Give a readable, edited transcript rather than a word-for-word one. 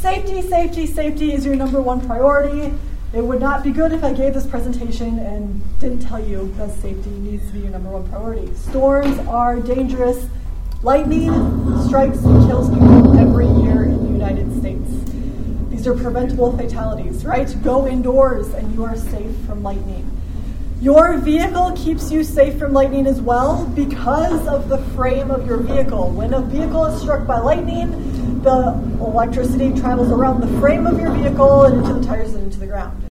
Safety, safety, safety is your number one priority. It would not be good if I gave this presentation and didn't tell you that safety needs to be your number one priority. Storms are dangerous. Lightning strikes and kills people every year in the United States. These are preventable fatalities, right? Go indoors and you are safe from lightning. Your vehicle keeps you safe from lightning as well because of the frame of your vehicle. When a vehicle is struck by lightning, the electricity travels around the frame of your vehicle and into the tires and into the ground.